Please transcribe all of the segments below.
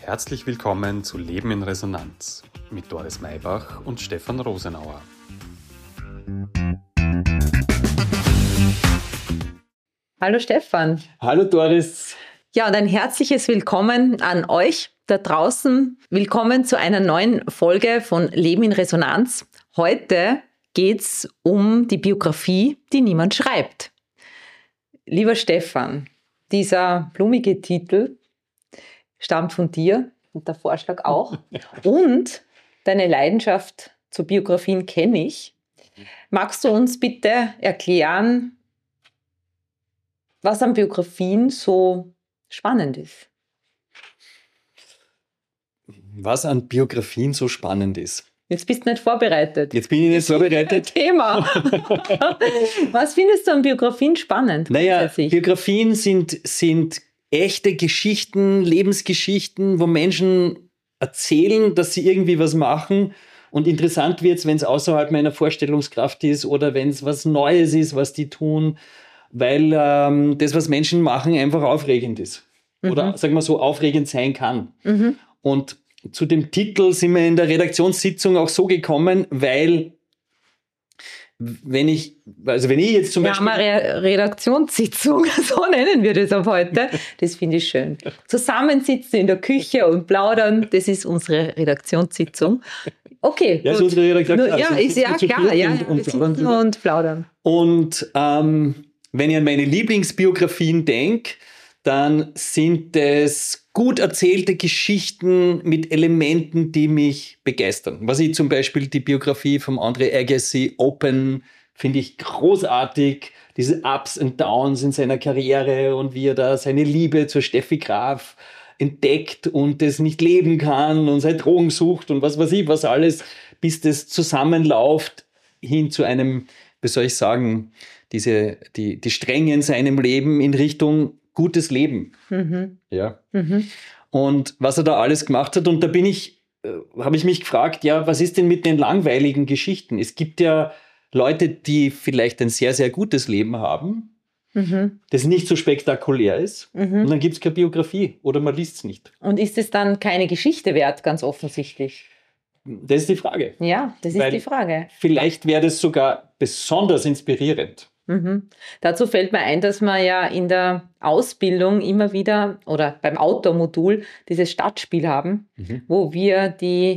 Herzlich willkommen zu Leben in Resonanz mit Doris Maybach und Stefan Rosenauer. Hallo Stefan. Hallo Doris. Ja, und ein herzliches Willkommen an euch da draußen. Willkommen zu einer neuen Folge von Leben in Resonanz. Heute geht's um die Biografie, die niemand schreibt. Lieber Stefan, dieser blumige Titel stammt von dir und der Vorschlag auch. Und deine Leidenschaft zu Biografien kenne ich. Magst du uns bitte erklären, was an Biografien so spannend ist? Was an Biografien so spannend ist. Jetzt bist du nicht vorbereitet. Jetzt bin ich nicht vorbereitet. Thema. Was findest du an Biografien spannend? Naja, Biografien sind echte Geschichten, Lebensgeschichten, wo Menschen erzählen, dass sie irgendwie was machen. Und interessant wird es, wenn es außerhalb meiner Vorstellungskraft ist oder wenn es was Neues ist, was die tun, weil das, was Menschen machen, einfach aufregend ist. Oder sagen wir so, aufregend sein kann. Und zu dem Titel sind wir in der Redaktionssitzung auch so gekommen, weil wenn ich jetzt zum Beispiel... Wir haben eine Redaktionssitzung, so nennen wir das ab heute. Das finde ich schön. Zusammensitzen in der Küche und plaudern, das ist unsere Redaktionssitzung. Okay, ja, gut. Ist unsere Redaktionssitzung. Ja, ist ja klar. Ja, wir sitzen und plaudern. Und wenn ich an meine Lieblingsbiografien denke, dann sind es gut erzählte Geschichten mit Elementen, die mich begeistern. Was ich zum Beispiel die Biografie von André Agassi, Open, finde ich großartig. Diese Ups und Downs in seiner Karriere und wie er da seine Liebe zur Steffi Graf entdeckt und das nicht leben kann und seine Drogen sucht und was weiß ich, was alles, bis das zusammenläuft hin zu einem, wie soll ich sagen, die Stränge in seinem Leben in Richtung gutes Leben. Ja. Und was er da alles gemacht hat, und da habe ich mich gefragt, ja, was ist denn mit den langweiligen Geschichten? Es gibt ja Leute, die vielleicht ein sehr, sehr gutes Leben haben, das nicht so spektakulär ist, und dann gibt es keine Biografie oder man liest es nicht. Und ist es dann keine Geschichte wert, ganz offensichtlich? Das ist die Frage. Ja, das ist die Frage. Vielleicht wäre das sogar besonders inspirierend. Dazu fällt mir ein, dass wir ja in der Ausbildung immer wieder oder beim Outdoor-Modul dieses Stadtspiel haben, wo wir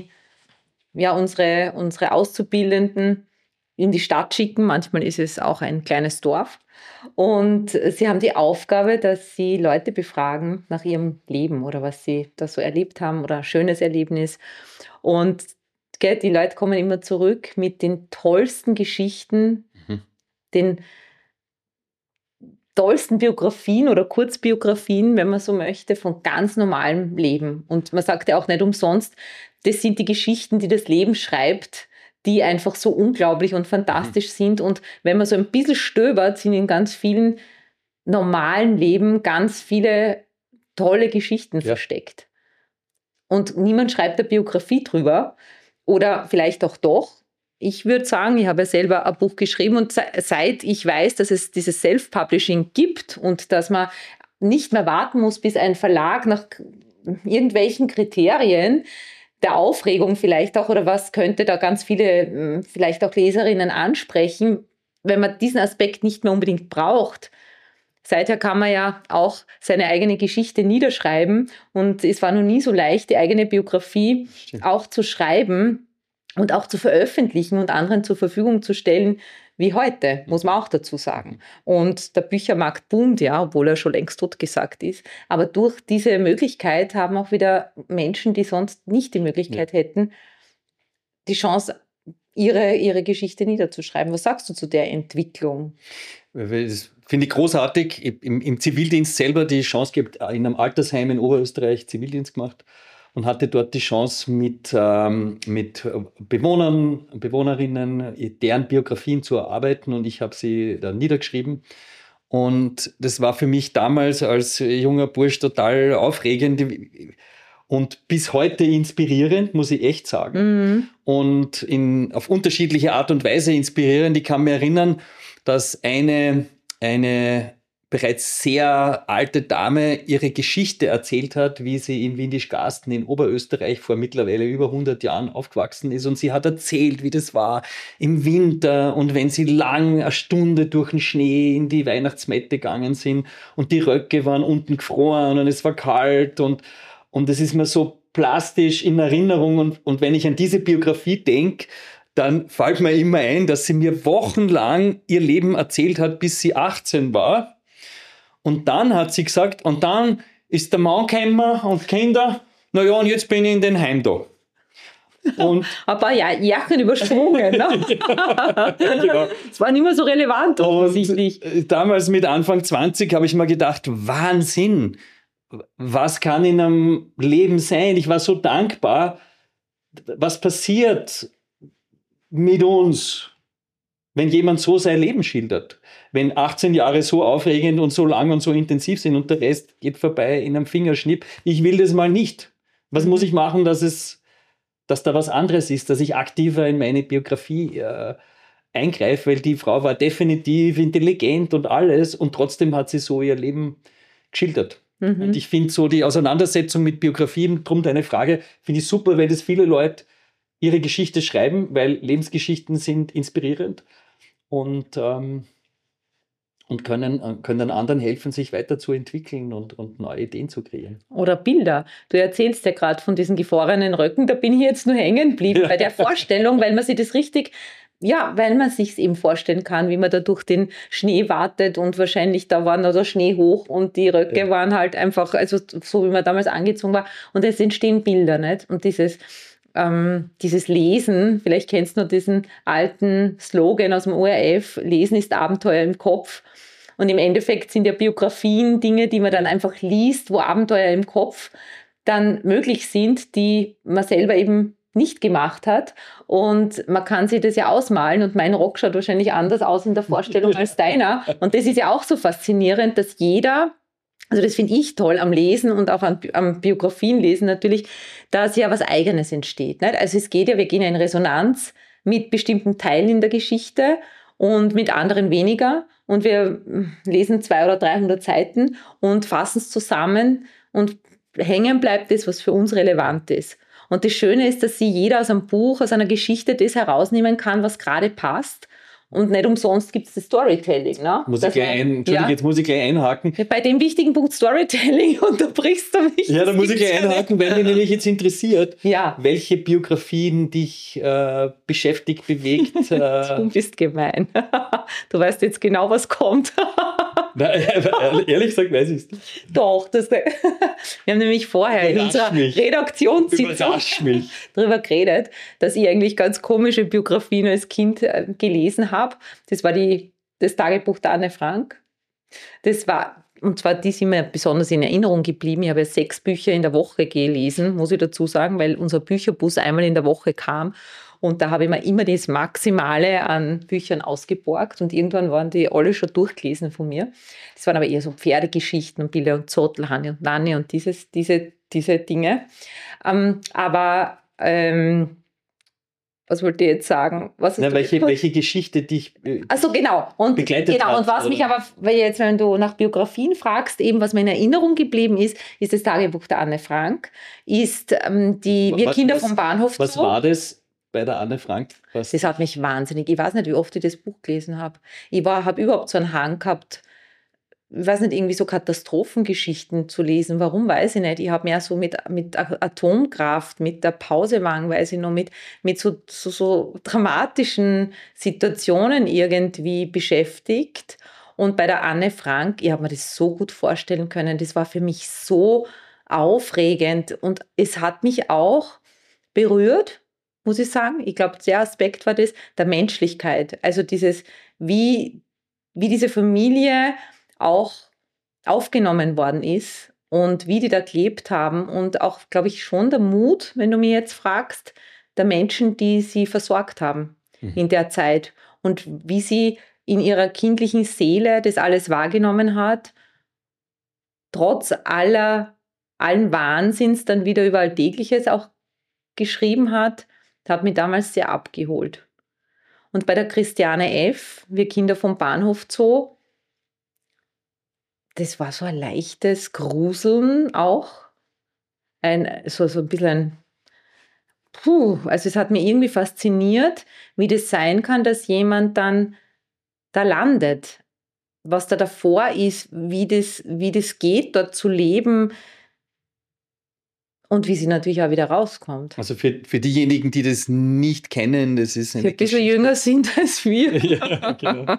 unsere Auszubildenden in die Stadt schicken. Manchmal ist es auch ein kleines Dorf. Und sie haben die Aufgabe, dass sie Leute befragen nach ihrem Leben oder was sie da so erlebt haben oder ein schönes Erlebnis. Und die Leute kommen immer zurück mit den tollsten Geschichten, den tollsten Biografien oder Kurzbiografien, wenn man so möchte, von ganz normalem Leben. Und man sagt ja auch nicht umsonst, das sind die Geschichten, die das Leben schreibt, die einfach so unglaublich und fantastisch sind. Und wenn man so ein bisschen stöbert, sind in ganz vielen normalen Leben ganz viele tolle Geschichten versteckt. Und niemand schreibt eine Biografie drüber. Oder vielleicht auch doch. Ich würde sagen, ich habe ja selber ein Buch geschrieben und seit ich weiß, dass es dieses Self-Publishing gibt und dass man nicht mehr warten muss, bis ein Verlag nach irgendwelchen Kriterien der Aufregung vielleicht auch oder was könnte da ganz viele vielleicht auch Leserinnen ansprechen, wenn man diesen Aspekt nicht mehr unbedingt braucht. Seither kann man ja auch seine eigene Geschichte niederschreiben und es war noch nie so leicht, die eigene Biografie auch zu schreiben und auch zu veröffentlichen und anderen zur Verfügung zu stellen, wie heute, muss man auch dazu sagen. Und der Büchermarkt boomt ja, obwohl er schon längst totgesagt ist. Aber durch diese Möglichkeit haben auch wieder Menschen, die sonst nicht die Möglichkeit hätten, die Chance, ihre Geschichte niederzuschreiben. Was sagst du zu der Entwicklung? Das finde ich großartig. Im Zivildienst selber die Chance gehabt, in einem Altersheim in Oberösterreich Zivildienst gemacht. Und hatte dort die Chance, mit Bewohnerinnen, deren Biografien zu erarbeiten. Und ich habe sie dann niedergeschrieben. Und das war für mich damals als junger Bursch total aufregend und bis heute inspirierend, muss ich echt sagen. Und auf unterschiedliche Art und Weise inspirierend. Ich kann mich erinnern, dass eine bereits sehr alte Dame ihre Geschichte erzählt hat, wie sie in Windischgarsten in Oberösterreich vor mittlerweile über 100 Jahren aufgewachsen ist. Und sie hat erzählt, wie das war im Winter und wenn sie lang eine Stunde durch den Schnee in die Weihnachtsmette gegangen sind und die Röcke waren unten gefroren und es war kalt und das ist mir so plastisch in Erinnerung. Und wenn ich an diese Biografie denke, dann fällt mir immer ein, dass sie mir wochenlang ihr Leben erzählt hat, bis sie 18 war. Und dann hat sie gesagt, und dann ist der Mann gekommen und Kinder, naja, und jetzt bin ich in den Heim da. Und ein paar Jahren übersprungen. Ne? genau. Das war nicht mehr so relevant offensichtlich. Und damals mit Anfang 20 habe ich mir gedacht, Wahnsinn, was kann in einem Leben sein? Ich war so dankbar, was passiert mit uns, wenn jemand so sein Leben schildert. Wenn 18 Jahre so aufregend und so lang und so intensiv sind und der Rest geht vorbei in einem Fingerschnipp. Ich will das mal nicht. Was muss ich machen, dass da was anderes ist, dass ich aktiver in meine Biografie eingreife, weil die Frau war definitiv intelligent und alles und trotzdem hat sie so ihr Leben geschildert. Und ich finde so die Auseinandersetzung mit Biografien, drum deine Frage, finde ich super, weil das viele Leute ihre Geschichte schreiben, weil Lebensgeschichten sind inspirierend und können anderen helfen, sich weiterzuentwickeln und neue Ideen zu kreieren. Oder Bilder. Du erzählst ja gerade von diesen gefrorenen Röcken, da bin ich jetzt nur hängen geblieben bei der Vorstellung, weil man sich das richtig, weil man sich eben vorstellen kann, wie man da durch den Schnee wartet und wahrscheinlich da war noch der Schnee hoch und die Röcke waren halt einfach, also so wie man damals angezogen war und es entstehen Bilder, nicht? Und dieses Lesen, vielleicht kennst du noch diesen alten Slogan aus dem ORF, Lesen ist Abenteuer im Kopf. Und im Endeffekt sind ja Biografien Dinge, die man dann einfach liest, wo Abenteuer im Kopf dann möglich sind, die man selber eben nicht gemacht hat. Und man kann sich das ja ausmalen und mein Rock schaut wahrscheinlich anders aus in der Vorstellung als deiner. Und das ist ja auch so faszinierend, dass jeder, also das finde ich toll am Lesen und auch am Biografien lesen natürlich, dass ja was Eigenes entsteht. Nicht? Also es geht ja, wir gehen ja in Resonanz mit bestimmten Teilen in der Geschichte und mit anderen weniger. Und wir lesen 200 oder 300 Seiten und fassen es zusammen und hängen bleibt das, was für uns relevant ist. Und das Schöne ist, dass jeder aus einem Buch, aus einer Geschichte das herausnehmen kann, was gerade passt. Und nicht umsonst gibt es das Storytelling. Ne? Jetzt muss ich gleich einhaken. Ja, bei dem wichtigen Punkt Storytelling unterbrichst du mich. Ja, da muss ich gleich einhaken, weil mich nämlich jetzt interessiert, ja. welche Biografien dich beschäftigt, bewegt. Du bist gemein. Du weißt jetzt genau, was kommt. Nein, ehrlich gesagt weiß ich es nicht. Doch, wir haben nämlich vorher in unserer Redaktionssitzung darüber geredet, dass ich eigentlich ganz komische Biografien als Kind gelesen habe. Das war das Tagebuch der Anne Frank. Und zwar, die sind mir besonders in Erinnerung geblieben. Ich habe ja 6 Bücher in der Woche gelesen, muss ich dazu sagen, weil unser Bücherbus einmal in der Woche kam. Und da habe ich mir immer das Maximale an Büchern ausgeborgt und irgendwann waren die alle schon durchgelesen von mir. Das waren aber eher so Pferdegeschichten und Bille und Zottel, Hanni und Nanni und diese Dinge. Was wollte ich jetzt sagen? Welche Geschichte dich genau. begleitet hat? Und was mich aber, wenn du nach Biografien fragst, eben was mir in Erinnerung geblieben ist das Tagebuch der Anne Frank, ist Wir Kinder vom Bahnhof. Was war das bei der Anne Frank? Das hat mich wahnsinnig, ich weiß nicht, wie oft ich das Buch gelesen habe. Ich habe überhaupt so einen Hang gehabt, ich weiß nicht, irgendwie so Katastrophengeschichten zu lesen. Warum, weiß ich nicht. Ich habe mehr so mit Atomkraft, mit der Pausemang, weiß ich noch, mit so dramatischen Situationen irgendwie beschäftigt. Und bei der Anne Frank, ich habe mir das so gut vorstellen können. Das war für mich so aufregend und es hat mich auch berührt, muss ich sagen. Ich glaube, der Aspekt war das der Menschlichkeit. Also dieses, wie diese Familie auch aufgenommen worden ist und wie die da gelebt haben und auch, glaube ich, schon der Mut, wenn du mir jetzt fragst, der Menschen, die sie versorgt haben in der Zeit und wie sie in ihrer kindlichen Seele das alles wahrgenommen hat, trotz allen Wahnsinns dann wieder über Alltägliches auch geschrieben hat mich damals sehr abgeholt. Und bei der Christiane F., Wir Kinder vom Bahnhof Zoo, das war so ein leichtes Gruseln auch. So ein bisschen also es hat mich irgendwie fasziniert, wie das sein kann, dass jemand dann da landet. Was da davor ist, wie das geht, dort zu leben und wie sie natürlich auch wieder rauskommt. Also für diejenigen, die das nicht kennen, das ist Die eine ein bisschen Geschichte. jünger sind als wir. Ja, genau.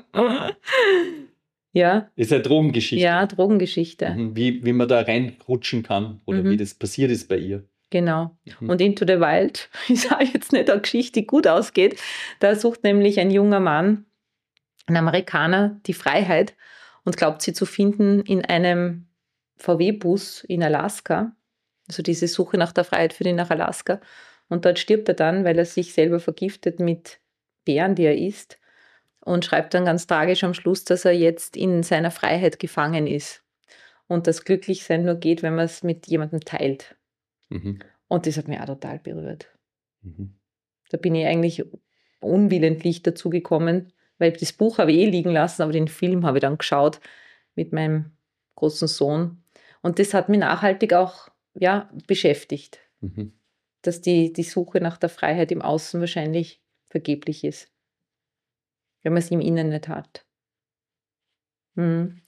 Ja, Das ist eine Drogengeschichte. ja, Drogengeschichte. Wie man da reinrutschen kann oder wie das passiert ist bei ihr. Genau. Und Into the Wild ist auch jetzt nicht eine Geschichte, die gut ausgeht. Da sucht nämlich ein junger Mann, ein Amerikaner, die Freiheit und glaubt sie zu finden in einem VW-Bus in Alaska. Also diese Suche nach der Freiheit führt ihn nach Alaska. Und dort stirbt er dann, weil er sich selber vergiftet mit Beeren, die er isst. Und schreibt dann ganz tragisch am Schluss, dass er jetzt in seiner Freiheit gefangen ist. Und das Glücklichsein nur geht, wenn man es mit jemandem teilt. Und das hat mich auch total berührt. Da bin ich eigentlich unwillentlich dazu gekommen, weil das Buch habe ich liegen lassen, aber den Film habe ich dann geschaut mit meinem großen Sohn. Und das hat mich nachhaltig auch beschäftigt, dass die Suche nach der Freiheit im Außen wahrscheinlich vergeblich ist, wenn man sie im Innen nicht hat. Und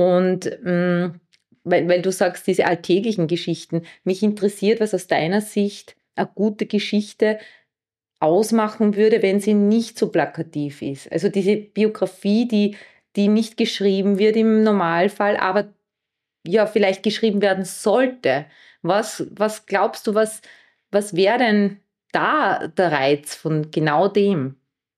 weil du sagst, diese alltäglichen Geschichten, mich interessiert, was aus deiner Sicht eine gute Geschichte ausmachen würde, wenn sie nicht so plakativ ist. Also diese Biografie, die nicht geschrieben wird im Normalfall, aber ja vielleicht geschrieben werden sollte. Was glaubst du, was wäre denn da der Reiz von genau dem?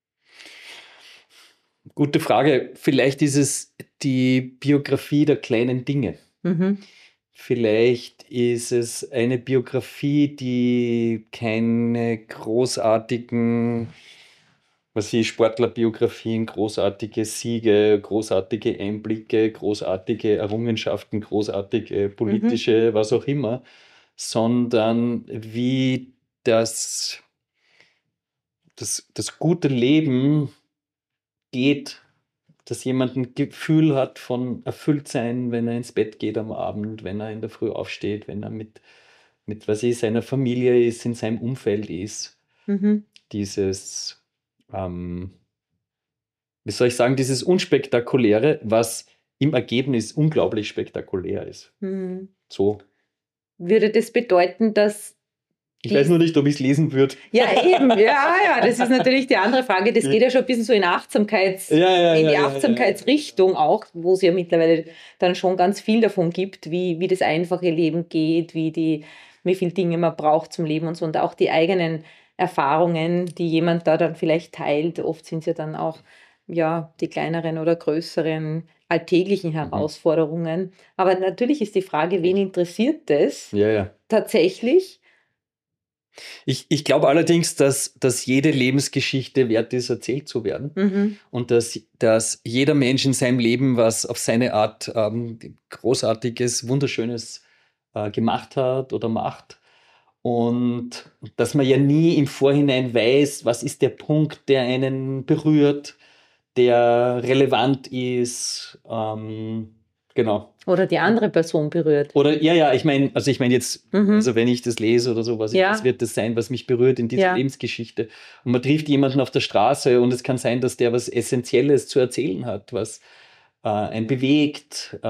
Gute Frage. Vielleicht ist es die Biografie der kleinen Dinge. Vielleicht ist es eine Biografie, die keine großartigen, Sportlerbiografien, großartige Siege, großartige Einblicke, großartige Errungenschaften, großartige politische, was auch immer, sondern wie das gute Leben geht, dass jemand ein Gefühl hat von Erfülltsein, wenn er ins Bett geht am Abend, wenn er in der Früh aufsteht, wenn er mit seiner Familie ist, in seinem Umfeld ist. Dieses, wie soll ich sagen, dieses Unspektakuläre, was im Ergebnis unglaublich spektakulär ist. So. Würde das bedeuten, dass ich weiß nur nicht, ob ich es lesen würde. Ja, eben. Ja, das ist natürlich die andere Frage. Das geht ja schon ein bisschen so in die Achtsamkeitsrichtung auch, wo es ja mittlerweile dann schon ganz viel davon gibt, wie das einfache Leben geht, wie viele Dinge man braucht zum Leben und so. Und auch die eigenen Erfahrungen, die jemand da dann vielleicht teilt. Oft sind es ja dann auch die kleineren oder größeren alltäglichen Herausforderungen. Aber natürlich ist die Frage, wen interessiert das tatsächlich? Ich glaube allerdings, dass jede Lebensgeschichte wert ist, erzählt zu werden. Und dass jeder Mensch in seinem Leben was auf seine Art Großartiges, Wunderschönes gemacht hat oder macht. Und dass man ja nie im Vorhinein weiß, was ist der Punkt, der einen berührt, der relevant ist. Genau. Oder die andere Person berührt. Oder ich meine jetzt, also wenn ich das lese oder so, was wird das sein, was mich berührt in dieser Lebensgeschichte? Und man trifft jemanden auf der Straße und es kann sein, dass der was Essentielles zu erzählen hat, was einen bewegt.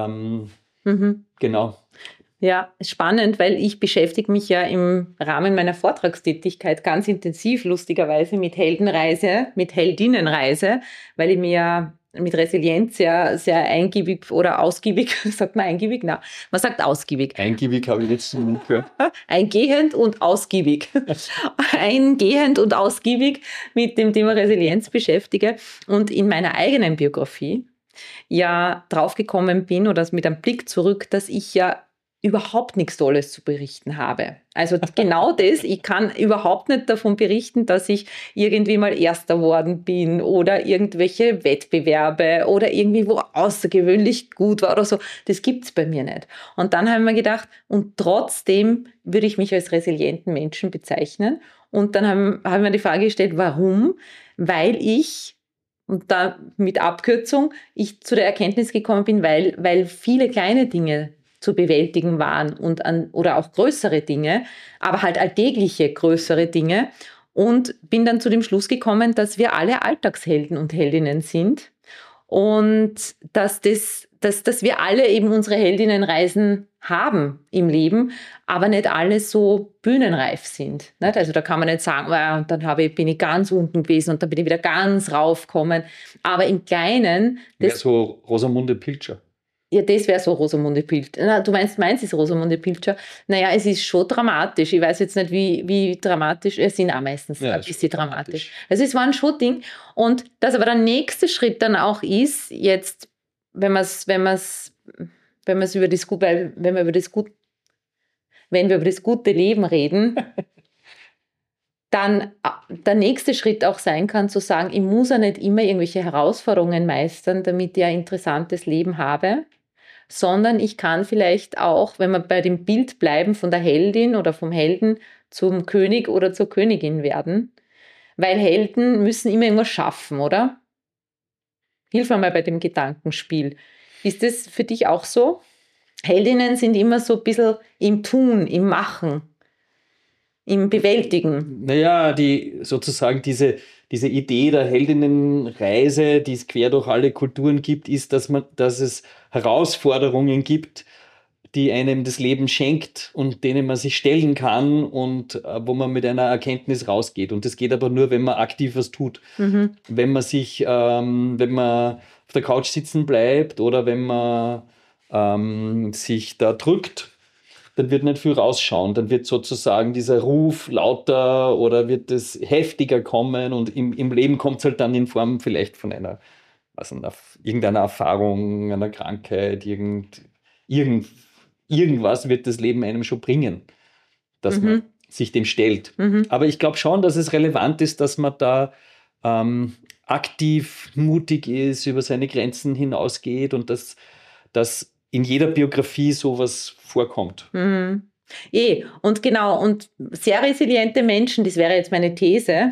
Genau. Ja, spannend, weil ich beschäftige mich ja im Rahmen meiner Vortragstätigkeit ganz intensiv, lustigerweise, mit Heldenreise, mit Heldinnenreise, weil ich mir ja mit Resilienz sehr, sehr eingiebig oder ausgiebig, sagt man eingiebig? Nein, man sagt ausgiebig. Eingiebig habe ich jetzt nicht gehört. Eingehend und ausgiebig. Eingehend und ausgiebig mit dem Thema Resilienz beschäftige und in meiner eigenen Biografie draufgekommen bin oder mit einem Blick zurück, dass ich ja überhaupt nichts Tolles zu berichten habe. Also genau das, ich kann überhaupt nicht davon berichten, dass ich irgendwie mal Erster geworden bin oder irgendwelche Wettbewerbe oder irgendwie wo außergewöhnlich gut war oder so. Das gibt's bei mir nicht. Und dann haben wir gedacht, und trotzdem würde ich mich als resilienten Menschen bezeichnen. Und dann haben wir die Frage gestellt, warum? Weil ich und da mit Abkürzung ich zu der Erkenntnis gekommen bin, weil viele kleine Dinge zu bewältigen waren oder auch größere Dinge, aber halt alltägliche größere Dinge, und bin dann zu dem Schluss gekommen, dass wir alle Alltagshelden und Heldinnen sind und dass wir alle eben unsere Heldinnenreisen haben im Leben, aber nicht alle so bühnenreif sind. Nicht? Also da kann man nicht sagen, und dann bin ich ganz unten gewesen und dann bin ich wieder ganz raufgekommen. Aber im Kleinen... Wäre so Rosamunde Pilcher. Ja, das wäre so Rosamunde Pilcher. Du meinst ist Rosamunde Pilcher. Naja, es ist schon dramatisch. Ich weiß jetzt nicht, wie dramatisch. Es sind auch meistens ein bisschen dramatisch. Also es war ein schon Ding. Und dass aber der nächste Schritt dann auch ist, jetzt, wenn wir über das gute Leben reden, dann der nächste Schritt auch sein kann, zu sagen, ich muss ja nicht immer irgendwelche Herausforderungen meistern, damit ich ein interessantes Leben habe, sondern ich kann vielleicht auch, wenn wir bei dem Bild bleiben, von der Heldin oder vom Helden zum König oder zur Königin werden. Weil Helden müssen immer irgendwas schaffen, oder? Hilf mir mal bei dem Gedankenspiel. Ist das für dich auch so? Heldinnen sind immer so ein bisschen im Tun, im Machen, im Bewältigen. Naja, sozusagen diese Idee der Heldinnenreise, die es quer durch alle Kulturen gibt, ist, dass es Herausforderungen gibt, die einem das Leben schenkt und denen man sich stellen kann und wo man mit einer Erkenntnis rausgeht. Und das geht aber nur, wenn man aktiv was tut. Mhm. Wenn man auf der Couch sitzen bleibt oder wenn man sich da drückt, dann wird nicht viel rausschauen. Dann wird sozusagen dieser Ruf lauter oder wird es heftiger kommen und im Leben kommt es halt dann in Form vielleicht von irgendeiner Erfahrung, einer Krankheit, irgendwas wird das Leben einem schon bringen, dass man sich dem stellt. Mhm. Aber ich glaube schon, dass es relevant ist, dass man da aktiv mutig ist, über seine Grenzen hinausgeht und dass in jeder Biografie sowas vorkommt. Mhm. Und genau, und sehr resiliente Menschen, das wäre jetzt meine These,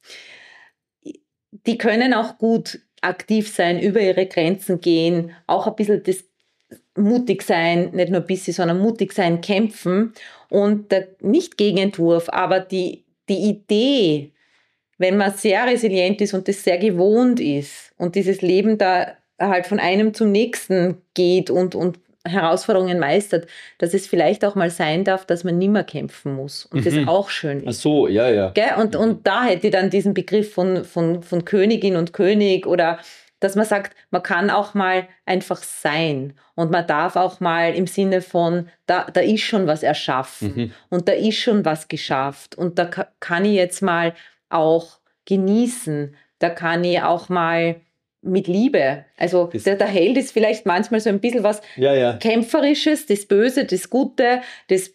die können auch gut aktiv sein, über ihre Grenzen gehen, auch ein bisschen das mutig sein, nicht nur ein bisschen, sondern mutig sein, kämpfen und nicht Gegenentwurf, aber die Idee, wenn man sehr resilient ist und das sehr gewohnt ist und dieses Leben da halt von einem zum nächsten geht und Herausforderungen meistert, dass es vielleicht auch mal sein darf, dass man nimmer kämpfen muss und das auch schön ist. Ach so, ja. Gell? Und da hätte ich dann diesen Begriff von Königin und König, oder dass man sagt, man kann auch mal einfach sein und man darf auch mal im Sinne von, da ist schon was erschaffen und da ist schon was geschafft und da kann ich jetzt mal auch genießen, da kann ich auch mal mit Liebe. Also der Held ist vielleicht manchmal so ein bisschen was Kämpferisches, das Böse, das Gute, die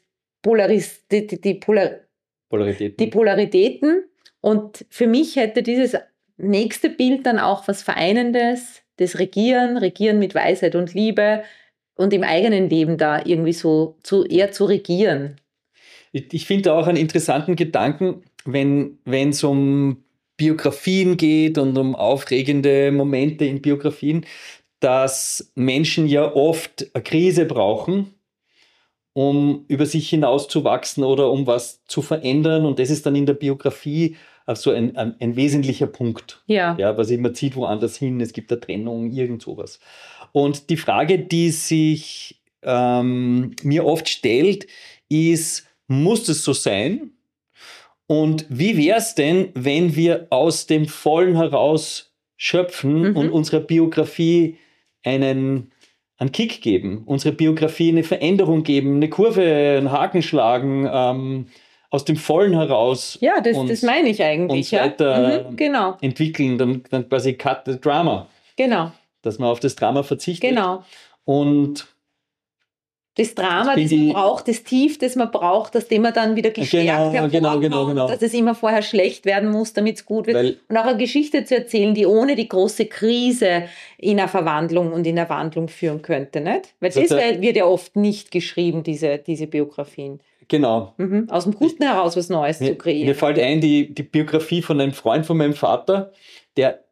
Polaritäten. Und für mich hätte dieses nächste Bild dann auch was Vereinendes, das Regieren mit Weisheit und Liebe und im eigenen Leben da irgendwie so eher zu regieren. Ich finde auch einen interessanten Gedanken, wenn es um Biografien geht und um aufregende Momente in Biografien, dass Menschen ja oft eine Krise brauchen, um über sich hinauszuwachsen oder um was zu verändern. Und das ist dann in der Biografie so ein wesentlicher Punkt. Ja, was immer zieht woanders hin, es gibt eine Trennung, irgend sowas. Und die Frage, die sich mir oft stellt, ist, muss das so sein? Und wie wäre es denn, wenn wir aus dem Vollen heraus schöpfen und unserer Biografie einen Kick geben, unsere Biografie eine Veränderung geben, eine Kurve, einen Haken schlagen, aus dem Vollen heraus. Ja, das meine ich eigentlich. Und weiter entwickeln, dann quasi cut the drama. Genau. Dass man auf das Drama verzichtet. Genau. Und das Drama, das man braucht, das Tief, das man braucht, das dem man dann wieder gestärkt genau. Dass es immer vorher schlecht werden muss, damit es gut wird. Und auch eine Geschichte zu erzählen, die ohne die große Krise in eine Verwandlung und in eine Wandlung führen könnte, nicht? Weil das wird ja oft nicht geschrieben, diese Biografien. Genau. Aus dem Guten heraus was Neues zu kreieren. Mir fällt ein, die Biografie von einem Freund von meinem Vater, der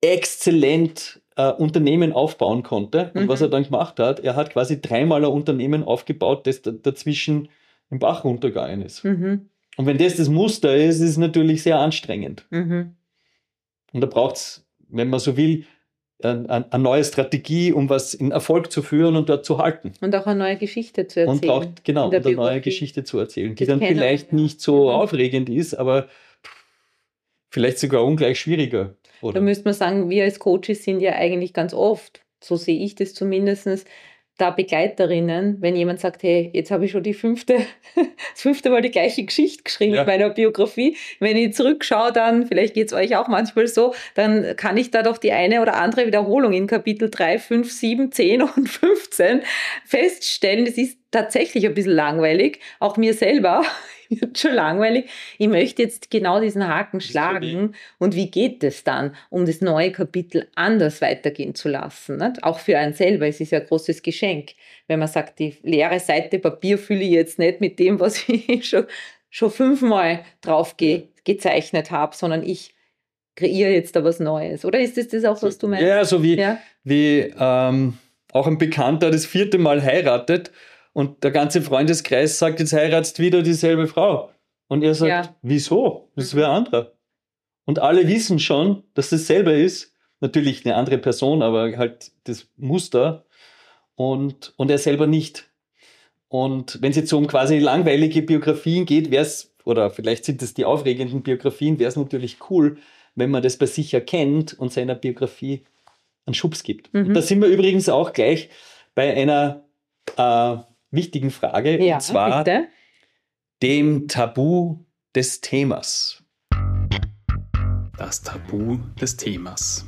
exzellent Unternehmen aufbauen konnte. Und was er dann gemacht hat, er hat quasi 3-mal ein Unternehmen aufgebaut, das dazwischen im Bach runtergegangen ist. Und wenn das Muster ist, ist es natürlich sehr anstrengend. Und da braucht es, wenn man so will, eine neue Strategie, um was in Erfolg zu führen und dort zu halten. Und auch eine neue Geschichte zu erzählen. Und braucht, genau, eine neue Geschichte zu erzählen, die dann vielleicht nicht so aufregend ist, aber vielleicht sogar ungleich schwieriger. Oder? Da müsste man sagen, wir als Coaches sind ja eigentlich ganz oft, so sehe ich das zumindest, da Begleiterinnen, wenn jemand sagt, hey, jetzt habe ich schon das fünfte Mal die gleiche Geschichte geschrieben mit meiner Biografie. Wenn ich zurückschaue, dann, vielleicht geht es euch auch manchmal so, dann kann ich da doch die eine oder andere Wiederholung in Kapitel 3, 5, 7, 10 und 15 feststellen. Das ist tatsächlich ein bisschen langweilig. Auch mir selber wird schon langweilig. Ich möchte jetzt genau diesen Haken schlagen. Und wie geht es dann, um das neue Kapitel anders weitergehen zu lassen? Nicht? Auch für einen selber. Es ist ja ein großes Geschenk, wenn man sagt, die leere Seite Papier fülle ich jetzt nicht mit dem, was ich schon 5-mal drauf gezeichnet habe, sondern ich kreiere jetzt da was Neues. Oder ist das auch, was du meinst? Ja, so wie auch ein Bekannter das 4. Mal heiratet und der ganze Freundeskreis sagt, jetzt heiratst wieder dieselbe Frau. Und er sagt, wieso? Das wäre anderer. Und alle wissen schon, dass das selber ist. Natürlich eine andere Person, aber halt das Muster. Und er selber nicht. Und wenn es jetzt so um quasi langweilige Biografien geht, oder vielleicht sind es die aufregenden Biografien, wäre es natürlich cool, wenn man das bei sich erkennt und seiner Biografie einen Schubs gibt. Und da sind wir übrigens auch gleich bei einer wichtigen Frage, und zwar dem Tabu des Themas. Das Tabu des Themas.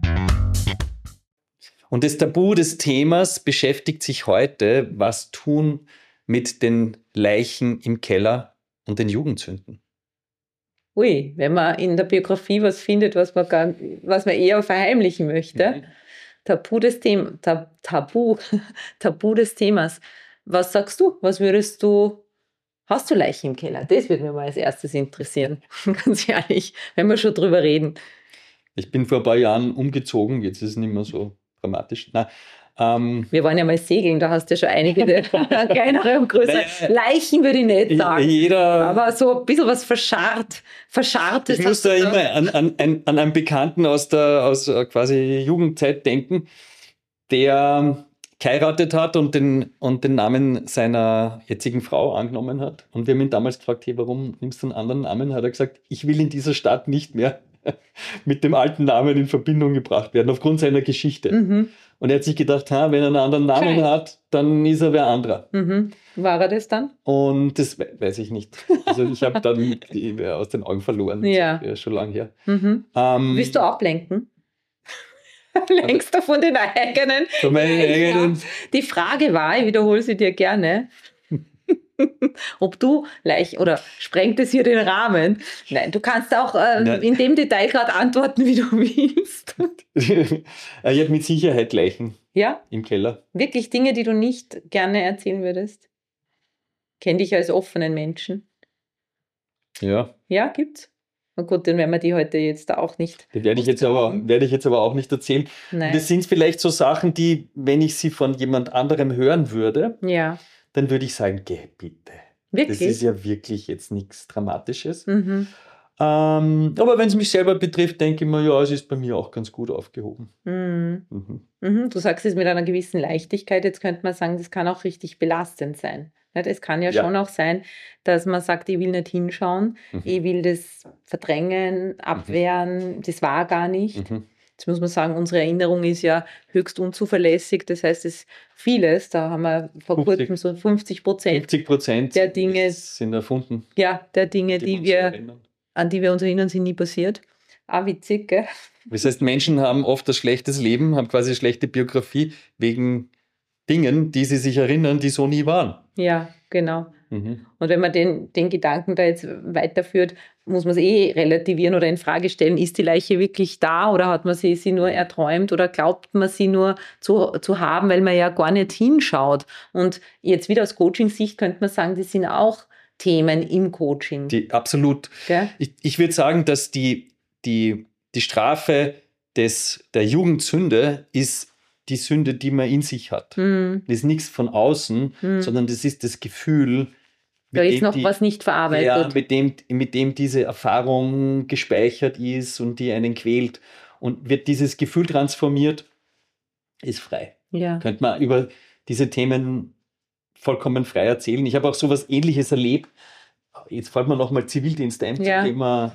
Und das Tabu des Themas beschäftigt sich heute, was tun mit den Leichen im Keller und den Jugendsünden. Ui, wenn man in der Biografie was findet, was man eher verheimlichen möchte. Tabu des Themas. Was sagst du? Was würdest du? Hast du Leichen im Keller? Das würde mich mal als erstes interessieren. Ganz ehrlich, wenn wir schon drüber reden. Ich bin vor ein paar Jahren umgezogen, jetzt ist es nicht mehr so dramatisch. Wir waren ja mal segeln, da hast du ja schon einige kleinere und größere. Leichen würde ich nicht sagen. Aber so ein bisschen was Verscharrtes. Ich muss da immer an einen Bekannten aus quasi Jugendzeit denken, der geheiratet hat und den Namen seiner jetzigen Frau angenommen hat. Und wir haben ihn damals gefragt, hey, warum nimmst du einen anderen Namen? Hat er gesagt, ich will in dieser Stadt nicht mehr mit dem alten Namen in Verbindung gebracht werden, aufgrund seiner Geschichte. Und er hat sich gedacht, wenn er einen anderen Namen hat, dann ist er wer anderer. War er das dann? Und das weiß ich nicht. Also ich habe dann die aus den Augen verloren. Ja. Das ist schon lange her. Willst du auch blenken? Längst davon den eigenen. Von meinen eigenen. Die Frage war, ich wiederhole sie dir gerne, ob du oder sprengt es hier den Rahmen? Nein, du kannst auch in dem Detail gerade antworten, wie du willst. Ich habe mit Sicherheit Leichen im Keller. Wirklich Dinge, die du nicht gerne erzählen würdest? Kenn dich als offenen Menschen. Ja. Ja, gibt's? Na gut, dann werden wir die heute jetzt auch nicht. Die werde ich jetzt aber auch nicht erzählen. Nein. Das sind vielleicht so Sachen, die, wenn ich sie von jemand anderem hören würde, dann würde ich sagen, geh bitte. Wirklich? Das ist ja wirklich jetzt nichts Dramatisches. Aber wenn es mich selber betrifft, denke ich mir, ja, es ist bei mir auch ganz gut aufgehoben. Du sagst es mit einer gewissen Leichtigkeit. Jetzt könnte man sagen, das kann auch richtig belastend sein. Es kann ja schon auch sein, dass man sagt, ich will nicht hinschauen, ich will das verdrängen, abwehren, das war gar nicht. Jetzt muss man sagen, unsere Erinnerung ist ja höchst unzuverlässig. Das heißt, es vieles, da haben wir vor kurzem so 50% der Dinge sind erfunden. Ja, der Dinge, an die wir uns erinnern, sind nie passiert. Witzig, gell? Das heißt, Menschen haben oft ein schlechtes Leben, haben quasi eine schlechte Biografie wegen Dingen, die sie sich erinnern, die so nie waren. Ja, genau. Und wenn man den Gedanken da jetzt weiterführt, muss man es relativieren oder in Frage stellen, ist die Leiche wirklich da oder hat man sie nur erträumt oder glaubt man sie nur zu haben, weil man ja gar nicht hinschaut. Und jetzt wieder aus Coaching-Sicht könnte man sagen, das sind auch Themen im Coaching. Absolut. Okay? Ich würde sagen, dass die Strafe der Jugendsünde ist die Sünde, die man in sich hat. Das ist nichts von außen, sondern das ist das Gefühl, da ist noch was nicht verarbeitet. Ja, mit dem diese Erfahrung gespeichert ist und die einen quält. Und wird dieses Gefühl transformiert, ist frei. Ja. Könnte man über diese Themen vollkommen frei erzählen. Ich habe auch sowas Ähnliches erlebt. Jetzt fällt mir nochmal Zivildienst ein, zum Thema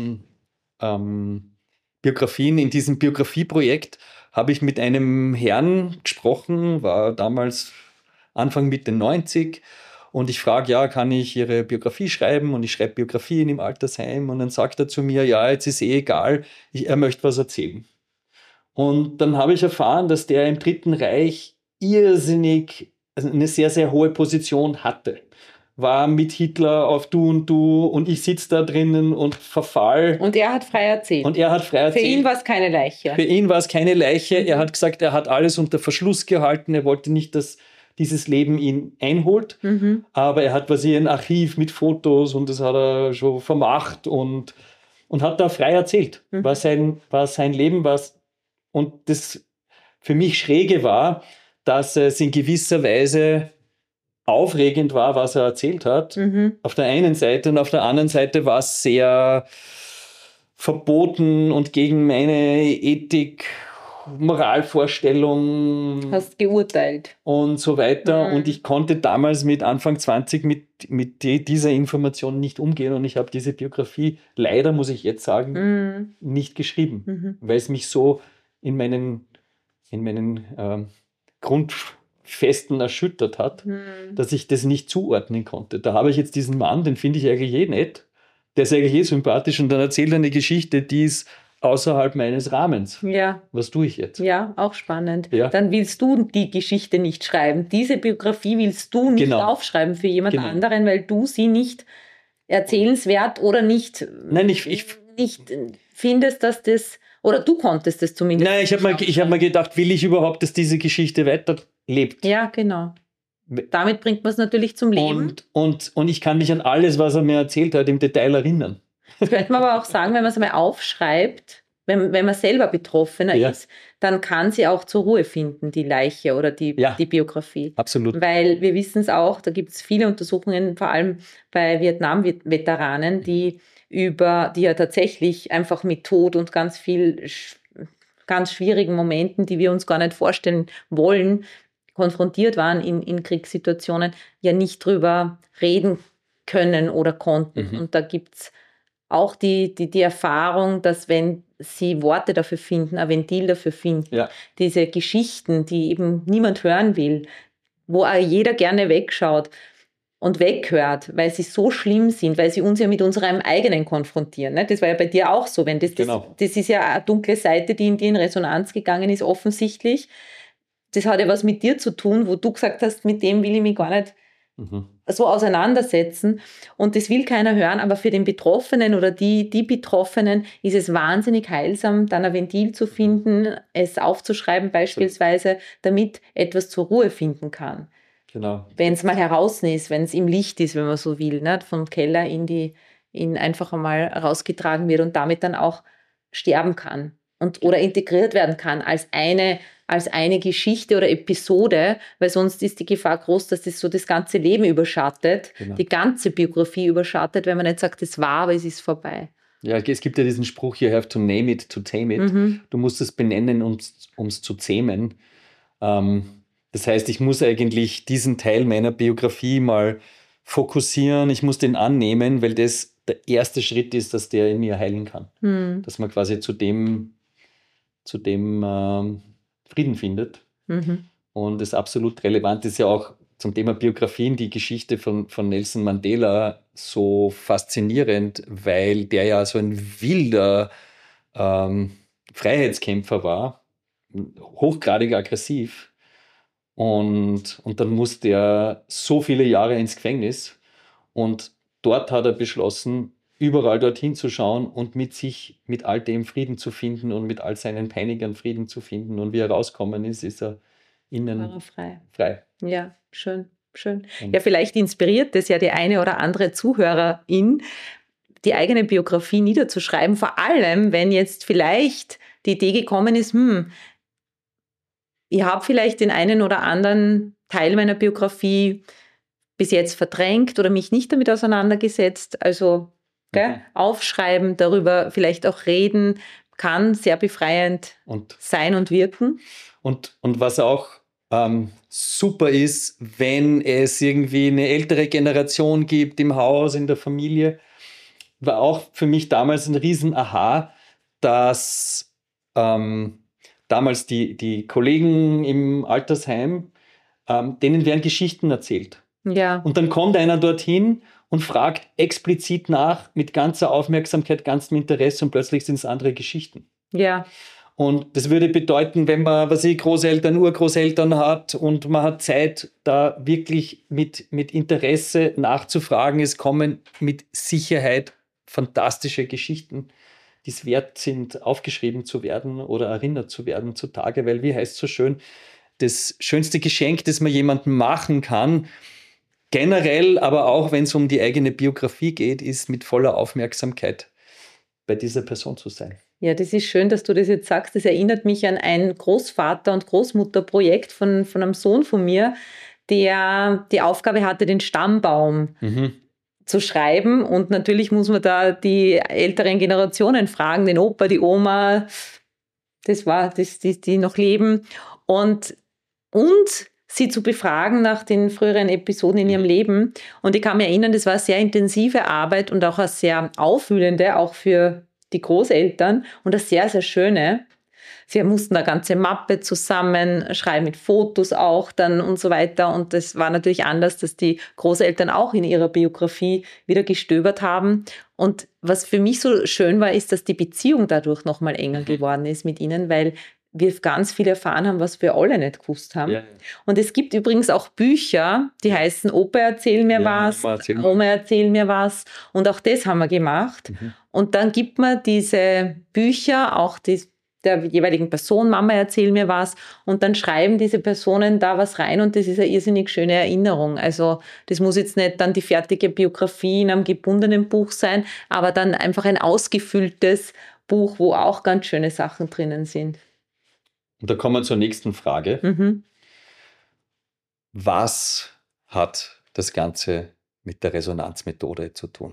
Biografien. In diesem Biografieprojekt habe ich mit einem Herrn gesprochen, war damals Anfang Mitte 90. Und ich frage, ja, kann ich Ihre Biografie schreiben? Und ich schreibe Biografien im Altersheim. Und dann sagt er zu mir, ja, jetzt ist egal, er möchte was erzählen. Und dann habe ich erfahren, dass der im Dritten Reich irrsinnig, also eine sehr, sehr hohe Position hatte. War mit Hitler auf Du und ich sitze da drinnen und verfall. Und er hat frei erzählt. Für ihn war es keine Leiche. Für ihn war es keine Leiche. Er hat gesagt, er hat alles unter Verschluss gehalten. Er wollte nicht, dass dieses Leben ihn einholt. Aber er hat quasi ein Archiv mit Fotos und das hat er schon vermacht und hat da frei erzählt. War sein Leben, und das für mich Schräge war, dass es in gewisser Weise aufregend war, was er erzählt hat. Auf der einen Seite und auf der anderen Seite war es sehr verboten und gegen meine Ethik, Moralvorstellung. Hast geurteilt. Und so weiter. Und ich konnte damals mit Anfang 20 mit dieser Information nicht umgehen und ich habe diese Biografie, leider muss ich jetzt sagen, nicht geschrieben, weil es mich so in meinen Grundfesten erschüttert hat, dass ich das nicht zuordnen konnte. Da habe ich jetzt diesen Mann, den finde ich eigentlich nett, der ist eigentlich sympathisch und dann erzählt er eine Geschichte, die ist außerhalb meines Rahmens. Ja. Was tue ich jetzt? Ja, auch spannend. Ja. Dann willst du die Geschichte nicht schreiben. Diese Biografie willst du nicht aufschreiben für jemand anderen, weil du sie nicht erzählenswert oder nicht, nicht findest, dass das, oder du konntest es zumindest. Nein, ich hab mir gedacht, will ich überhaupt, dass diese Geschichte weiterlebt? Ja, genau. Damit bringt man es natürlich zum Leben. Und ich kann mich an alles, was er mir erzählt hat, im Detail erinnern. Das könnte man aber auch sagen, wenn man es einmal aufschreibt, wenn man selber Betroffener ist, dann kann sie auch zur Ruhe finden, die Leiche oder die Biografie. Absolut. Weil wir wissen es auch, da gibt es viele Untersuchungen, vor allem bei Vietnam-Veteranen, die ja tatsächlich einfach mit Tod und ganz schwierigen Momenten, die wir uns gar nicht vorstellen wollen, konfrontiert waren in Kriegssituationen, ja nicht drüber reden können oder konnten. Und da gibt es auch die Erfahrung, dass wenn sie Worte dafür finden, ein Ventil dafür finden, diese Geschichten, die eben niemand hören will, wo auch jeder gerne wegschaut und weghört, weil sie so schlimm sind, weil sie uns ja mit unserem eigenen konfrontieren. Ne? Das war ja bei dir auch so. Das ist ja eine dunkle Seite, die in dir in Resonanz gegangen ist, offensichtlich. Das hat ja was mit dir zu tun, wo du gesagt hast, mit dem will ich mich gar nicht so auseinandersetzen und das will keiner hören, aber für den Betroffenen oder die Betroffenen ist es wahnsinnig heilsam, dann ein Ventil zu finden, es aufzuschreiben beispielsweise, damit etwas zur Ruhe finden kann. Genau. Wenn es mal heraus ist, wenn es im Licht ist, wenn man so will, ne? Vom Keller in einfach einmal rausgetragen wird und damit dann auch sterben kann oder integriert werden kann als eine Geschichte oder Episode, weil sonst ist die Gefahr groß, dass das so das ganze Leben überschattet, die ganze Biografie überschattet, wenn man nicht sagt, es war, aber es ist vorbei. Ja, es gibt ja diesen Spruch, you have to name it to tame it. Du musst es benennen, um es zu zähmen. Das heißt, ich muss eigentlich diesen Teil meiner Biografie mal fokussieren, ich muss den annehmen, weil das der erste Schritt ist, dass der in mir heilen kann. Dass man quasi zu dem Frieden findet. Und das absolut relevant ist ja auch zum Thema Biografien, die Geschichte von Nelson Mandela so faszinierend, weil der ja so ein wilder Freiheitskämpfer war, hochgradig aggressiv. Und dann musste er so viele Jahre ins Gefängnis und dort hat er beschlossen, überall dorthin zu schauen und mit all dem Frieden zu finden und mit all seinen Peinigern Frieden zu finden. Und wie er rausgekommen ist, ist er innen frei. Ja, schön. Ja, vielleicht inspiriert das ja die eine oder andere Zuhörerin, die eigene Biografie niederzuschreiben, vor allem, wenn jetzt vielleicht die Idee gekommen ist, ich habe vielleicht den einen oder anderen Teil meiner Biografie bis jetzt verdrängt oder mich nicht damit auseinandergesetzt. Also aufschreiben, darüber vielleicht auch reden, kann sehr befreiend sein und wirken. Und was auch super ist, wenn es irgendwie eine ältere Generation gibt im Haus, in der Familie, war auch für mich damals ein Riesen-Aha, dass damals die Kollegen im Altersheim, denen werden Geschichten erzählt. Ja. Und dann kommt einer dorthin und fragt explizit nach, mit ganzer Aufmerksamkeit, ganzem Interesse, und plötzlich sind es andere Geschichten. Ja. Und das würde bedeuten, wenn man, Großeltern, Urgroßeltern hat und man hat Zeit, da wirklich mit Interesse nachzufragen, es kommen mit Sicherheit fantastische Geschichten, die es wert sind, aufgeschrieben zu werden oder erinnert zu werden zutage, weil, wie heißt es so schön, das schönste Geschenk, das man jemandem machen kann, generell, aber auch wenn es um die eigene Biografie geht, ist mit voller Aufmerksamkeit bei dieser Person zu sein. Ja, das ist schön, dass du das jetzt sagst. Das erinnert mich an ein Großvater- und Großmutterprojekt von einem Sohn von mir, der die Aufgabe hatte, den Stammbaum zu schreiben. Und natürlich muss man da die älteren Generationen fragen, den Opa, die Oma, die noch leben. Und sie zu befragen nach den früheren Episoden in ihrem Leben. Und ich kann mich erinnern, das war eine sehr intensive Arbeit und auch eine sehr aufwühlende, auch für die Großeltern, und eine sehr, sehr schöne. Sie mussten eine ganze Mappe zusammenschreiben mit Fotos auch dann und so weiter. Und das war natürlich anders, dass die Großeltern auch in ihrer Biografie wieder gestöbert haben. Und was für mich so schön war, ist, dass die Beziehung dadurch nochmal enger geworden ist mit ihnen, weil wir ganz viel erfahren haben, was wir alle nicht gewusst haben. Ja. Und es gibt übrigens auch Bücher, die heißen Opa, erzähl mir was, Oma, erzähl mir was. Und auch das haben wir gemacht. Und dann gibt man diese Bücher auch der jeweiligen Person, Mama, erzähl mir was. Und dann schreiben diese Personen da was rein und das ist eine irrsinnig schöne Erinnerung. Also das muss jetzt nicht dann die fertige Biografie in einem gebundenen Buch sein, aber dann einfach ein ausgefülltes Buch, wo auch ganz schöne Sachen drinnen sind. Und da kommen wir zur nächsten Frage. Was hat das Ganze mit der Resonanzmethode zu tun?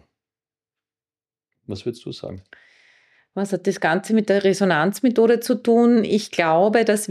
Was würdest du sagen? Was hat das Ganze mit der Resonanzmethode zu tun? Ich glaube, dass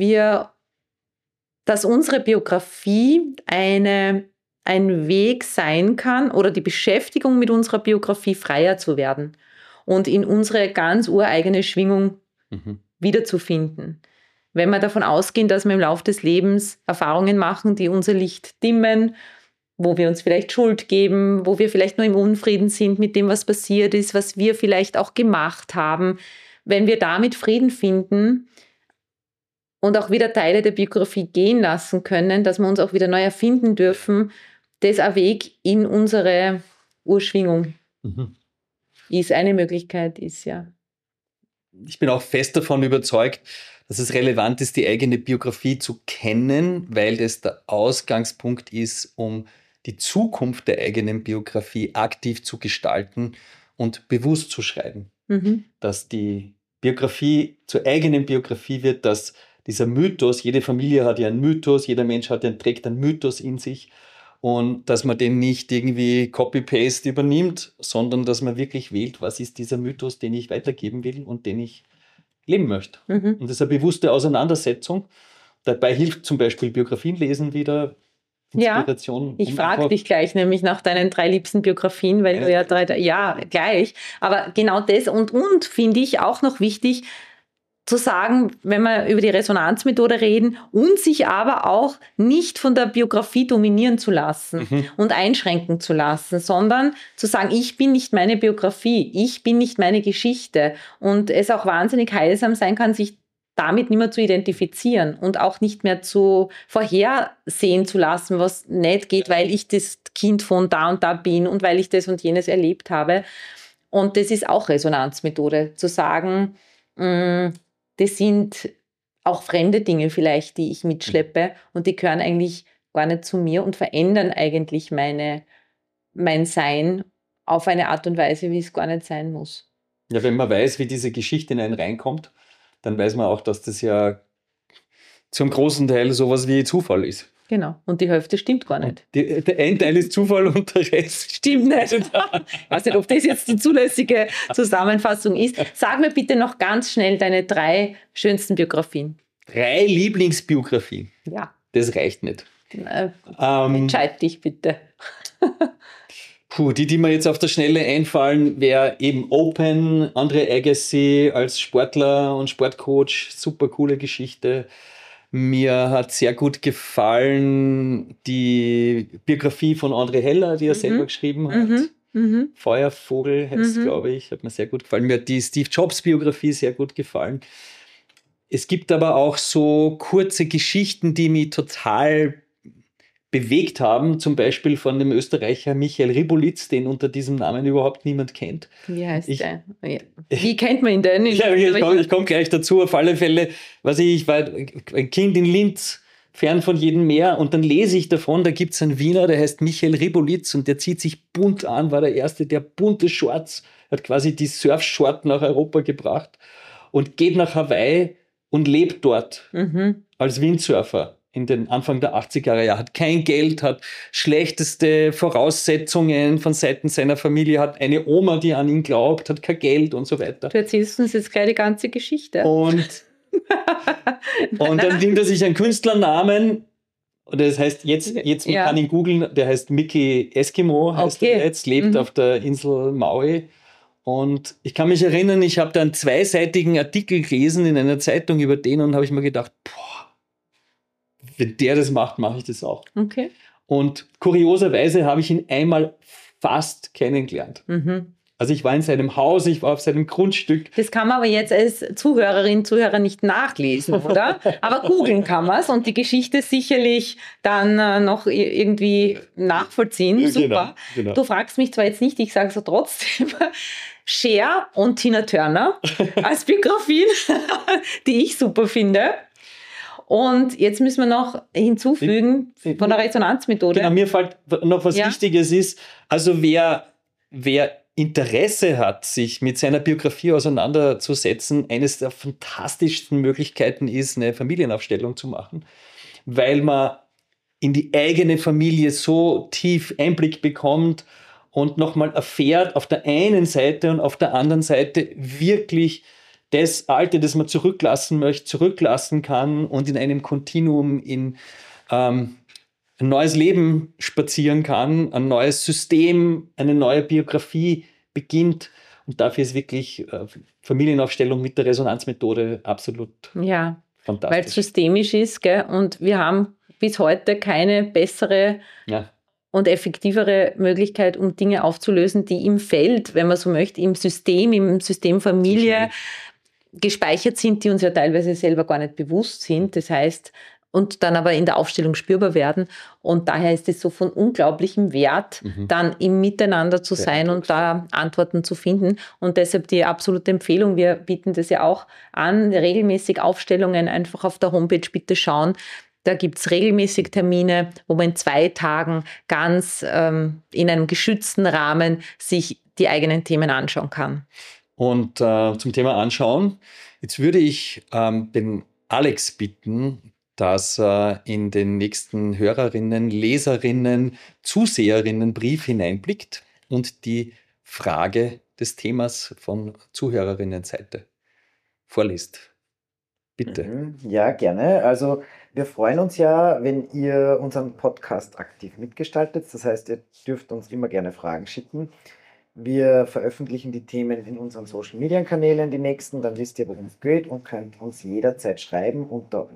unsere Biografie ein Weg sein kann oder die Beschäftigung mit unserer Biografie freier zu werden und in unsere ganz ureigene Schwingung wiederzufinden. Wenn wir davon ausgehen, dass wir im Laufe des Lebens Erfahrungen machen, die unser Licht dimmen, wo wir uns vielleicht Schuld geben, wo wir vielleicht nur im Unfrieden sind mit dem, was passiert ist, was wir vielleicht auch gemacht haben. Wenn wir damit Frieden finden und auch wieder Teile der Biografie gehen lassen können, dass wir uns auch wieder neu erfinden dürfen, das ein Weg in unsere Urschwingung ist, eine Möglichkeit ist, ja. Ich bin auch fest davon überzeugt, dass es relevant ist, die eigene Biografie zu kennen, weil das der Ausgangspunkt ist, um die Zukunft der eigenen Biografie aktiv zu gestalten und bewusst zu schreiben. Dass die Biografie zur eigenen Biografie wird, dass dieser Mythos, jede Familie hat ja einen Mythos, jeder Mensch trägt einen Mythos in sich, und dass man den nicht irgendwie Copy-Paste übernimmt, sondern dass man wirklich wählt, was ist dieser Mythos, den ich weitergeben will und den ich leben möchte. Und das ist eine bewusste Auseinandersetzung. Dabei hilft zum Beispiel Biografien lesen wieder, Inspiration. Ja, ich frage dich gleich nämlich nach deinen 3 liebsten Biografien, weil du ja gleich. Aber genau das und finde ich auch noch wichtig zu sagen, wenn wir über die Resonanzmethode reden, und sich aber auch nicht von der Biografie dominieren zu lassen und einschränken zu lassen, sondern zu sagen, ich bin nicht meine Biografie, ich bin nicht meine Geschichte, und es auch wahnsinnig heilsam sein kann, sich damit nicht mehr zu identifizieren und auch nicht mehr zu vorhersehen zu lassen, was nicht geht, weil ich das Kind von da und da bin und weil ich das und jenes erlebt habe. Und das ist auch Resonanzmethode, zu sagen, das sind auch fremde Dinge vielleicht, die ich mitschleppe, und die gehören eigentlich gar nicht zu mir und verändern eigentlich mein Sein auf eine Art und Weise, wie es gar nicht sein muss. Ja, wenn man weiß, wie diese Geschichte in einen reinkommt, dann weiß man auch, dass das ja zum großen Teil sowas wie Zufall ist. Genau. Und die Hälfte stimmt gar nicht. Der ein Teil ist Zufall und der Rest Stimmt nicht. Ich weiß nicht, ob das jetzt die zulässige Zusammenfassung ist. Sag mir bitte noch ganz schnell deine 3 schönsten Biografien. 3 Lieblingsbiografien. Ja. Das reicht nicht. Entscheid dich bitte. Die mir jetzt auf der Schnelle einfallen, wäre eben Open, Andre Agassi als Sportler und Sportcoach. Super coole Geschichte. Mir hat sehr gut gefallen die Biografie von André Heller, die er selber geschrieben hat. Feuervogel heißt, glaube ich, hat mir sehr gut gefallen. Mir hat die Steve Jobs Biografie sehr gut gefallen. Es gibt aber auch so kurze Geschichten, die mich total bewegt haben, zum Beispiel von dem Österreicher Michael Ribolitz, den unter diesem Namen überhaupt niemand kennt. Wie heißt der? Wie kennt man ihn denn? Ich komme gleich dazu. Auf alle Fälle, ich war ein Kind in Linz, fern von jedem Meer, und dann lese ich davon, da gibt es einen Wiener, der heißt Michael Ribolitz und der zieht sich bunt an, war der Erste, der bunte Shorts, hat quasi die Surfshort nach Europa gebracht und geht nach Hawaii und lebt dort als Windsurfer. In den Anfang der 80er Jahre, hat kein Geld, hat schlechteste Voraussetzungen von Seiten seiner Familie, hat eine Oma, die an ihn glaubt, hat kein Geld und so weiter. Du erzählst uns jetzt gleich die ganze Geschichte. Und dann nimmt er sich einen Künstlernamen, und das heißt, jetzt man kann ihn googeln, der heißt Mickey Eskimo, heißt er jetzt, lebt auf der Insel Maui. Und ich kann mich erinnern, ich habe da einen 2-seitigen Artikel gelesen in einer Zeitung über den und habe ich mir gedacht, wenn der das macht, mache ich das auch. Okay. Und kurioserweise habe ich ihn einmal fast kennengelernt. Also ich war in seinem Haus, ich war auf seinem Grundstück. Das kann man aber jetzt als Zuhörer nicht nachlesen, oder? Aber googeln kann man es und die Geschichte sicherlich dann noch irgendwie nachvollziehen. Super. Genau. Du fragst mich zwar jetzt nicht, ich sage es trotzdem. Cher und Tina Turner als Biografien, die ich super finde. Und jetzt müssen wir noch hinzufügen von der Resonanzmethode. Genau, mir fällt noch was Wichtiges ist. Also wer Interesse hat, sich mit seiner Biografie auseinanderzusetzen, eines der fantastischsten Möglichkeiten ist, eine Familienaufstellung zu machen, weil man in die eigene Familie so tief Einblick bekommt und nochmal erfährt, auf der einen Seite und auf der anderen Seite wirklich das Alte, das man zurücklassen möchte, zurücklassen kann und in einem Kontinuum in ein neues Leben spazieren kann, ein neues System, eine neue Biografie beginnt. Und dafür ist wirklich Familienaufstellung mit der Resonanzmethode absolut fantastisch. Weil es systemisch ist, gell? Und wir haben bis heute keine bessere und effektivere Möglichkeit, um Dinge aufzulösen, die im Feld, wenn man so möchte, im System Familie gespeichert sind, die uns ja teilweise selber gar nicht bewusst sind. Das heißt, und dann aber in der Aufstellung spürbar werden. Und daher ist es so von unglaublichem Wert, dann im Miteinander zu sein und da Antworten zu finden. Und deshalb die absolute Empfehlung, wir bieten das ja auch an, regelmäßig Aufstellungen einfach auf der Homepage bitte schauen. Da gibt es regelmäßig Termine, wo man in 2 Tagen ganz in einem geschützten Rahmen sich die eigenen Themen anschauen kann. Und zum Thema Anschauen, jetzt würde ich den Alex bitten, dass er in den nächsten Hörerinnen, Leserinnen, Zuseherinnenbrief hineinblickt und die Frage des Themas von Zuhörerinnenseite vorliest. Bitte. Ja, gerne. Also wir freuen uns ja, wenn ihr unseren Podcast aktiv mitgestaltet. Das heißt, ihr dürft uns immer gerne Fragen schicken. Wir veröffentlichen die Themen in unseren Social-Media-Kanälen, die nächsten. Dann wisst ihr, worum es geht und könnt uns jederzeit schreiben unter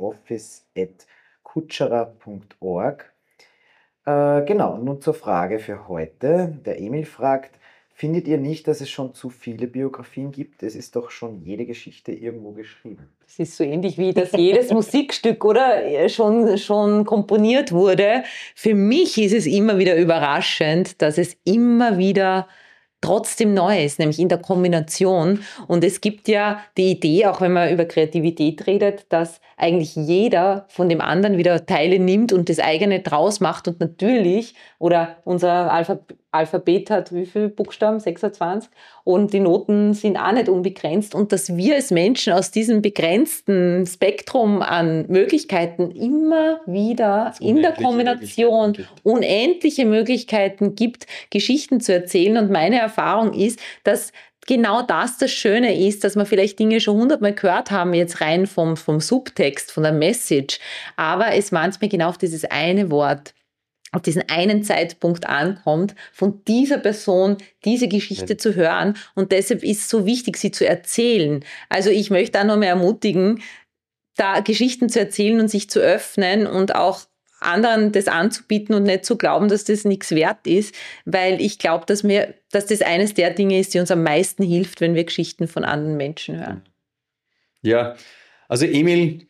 office@kutscherer.org. Genau, nun zur Frage für heute. Der Emil fragt, findet ihr nicht, dass es schon zu viele Biografien gibt? Es ist doch schon jede Geschichte irgendwo geschrieben. Das ist so ähnlich wie, dass jedes Musikstück oder schon komponiert wurde. Für mich ist es immer wieder überraschend, dass es immer wieder trotzdem neu ist, nämlich in der Kombination. Und es gibt ja die Idee, auch wenn man über Kreativität redet, dass eigentlich jeder von dem anderen wieder Teile nimmt und das eigene draus macht. Und natürlich, oder unser Alphabet hat wie viele Buchstaben? 26. und die Noten sind auch nicht unbegrenzt und dass wir als Menschen aus diesem begrenzten Spektrum an Möglichkeiten immer wieder in der Kombination unendliche Möglichkeiten gibt, Geschichten zu erzählen. Und meine Erfahrung ist, dass genau das Schöne ist, dass wir vielleicht Dinge schon 100-mal gehört haben, jetzt rein vom Subtext, von der Message, aber es manchmal genau auf dieses eine Wort, auf diesen einen Zeitpunkt ankommt, von dieser Person diese Geschichte zu hören. Und deshalb ist es so wichtig, sie zu erzählen. Also ich möchte auch noch mehr ermutigen, da Geschichten zu erzählen und sich zu öffnen und auch anderen das anzubieten und nicht zu glauben, dass das nichts wert ist, weil ich glaube, dass das eines der Dinge ist, die uns am meisten hilft, wenn wir Geschichten von anderen Menschen hören. Ja, also Emil,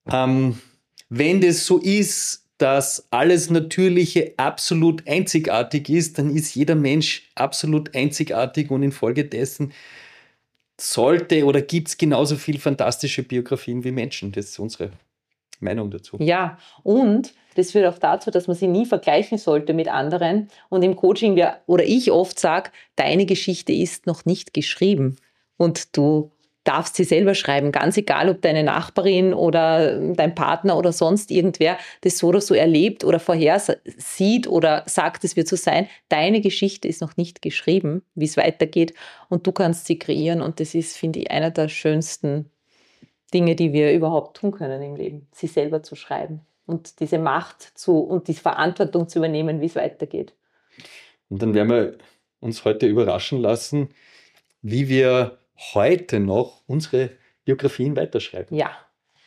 wenn das so ist, dass alles Natürliche absolut einzigartig ist, dann ist jeder Mensch absolut einzigartig und infolgedessen sollte oder gibt es genauso viel fantastische Biografien wie Menschen. Das ist unsere Meinung dazu. Ja, und das führt auch dazu, dass man sie nie vergleichen sollte mit anderen. Und im Coaching ich oft sage, deine Geschichte ist noch nicht geschrieben und du darfst sie selber schreiben, ganz egal, ob deine Nachbarin oder dein Partner oder sonst irgendwer das so oder so erlebt oder vorhersieht oder sagt, es wird so sein. Deine Geschichte ist noch nicht geschrieben, wie es weitergeht und du kannst sie kreieren und das ist, finde ich, einer der schönsten Dinge, die wir überhaupt tun können im Leben, sie selber zu schreiben und diese Macht und die Verantwortung zu übernehmen, wie es weitergeht. Und dann werden wir uns heute überraschen lassen, wie wir heute noch unsere Biografien weiterschreiben. Ja.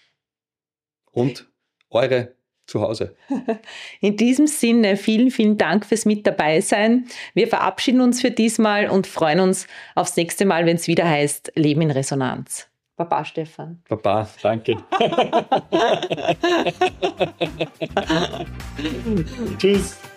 Und eure zu Hause. In diesem Sinne, vielen, vielen Dank fürs Mit dabei sein. Wir verabschieden uns für diesmal und freuen uns aufs nächste Mal, wenn es wieder heißt Leben in Resonanz. Baba, Stefan. Baba, danke. Tschüss.